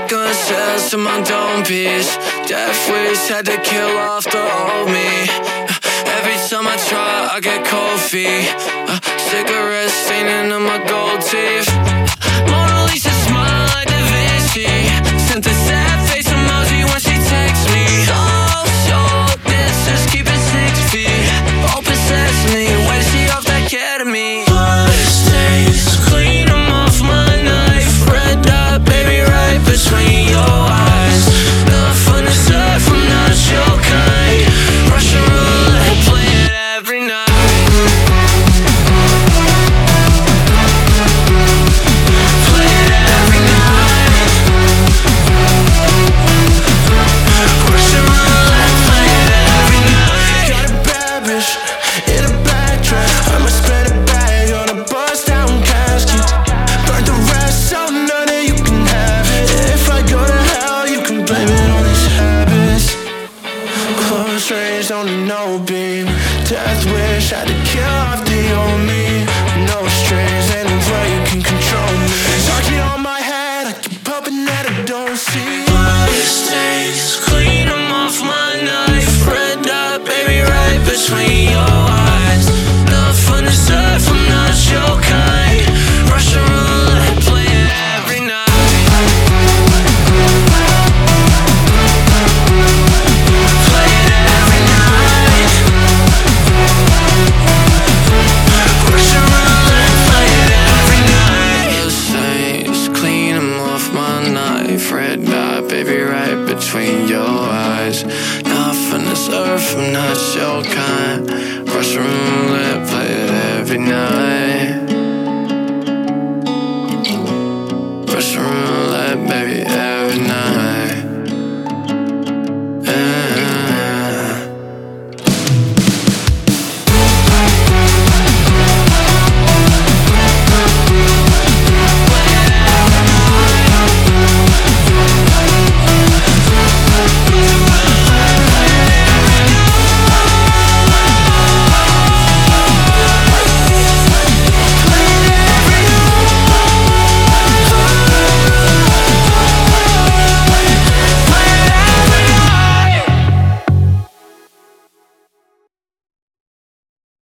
Gun shells to my dome piece. Death wish had to kill off the old me. Every time I try, I get cold feet. Cigarettes staining on my gold teeth. Mona Lisa smile like Da Vinci. Sent the sad face emoji when she texts me. So this is keeping 6 feet. Open sesame, when she off that ketamine. Bloodstains, clean them off my knife. Red dot, baby, right between your eyes. Nothing to serve, I'm not your kind. Russian roulette, play it every night. Play it every night. Russian roulette, play it every night. Got a bad bitch in a black dress. I'ma spend a bag on a bust down casket. Burn the rest, so none of you can have it. If I go to hell, you can blame it on these habits. Close range on a no beam. Death wish had to kill off the old me. No strings, ain't no way you can control me. Target on my head, I keep hoping that I don't see. Bloodstains, clean them off my knife. Red dot, baby, right between your eyes. Nothing to serve, I'm not your kind. Russian roulette, play it every night. Play it every night. Russian roulette, play it every night. Bloodstains, clean them off my knife. Red dot, baby, right between your eyes. Nothing to serve, I'm not your kind. Russian roulette, play it every night. Russian roulette, baby.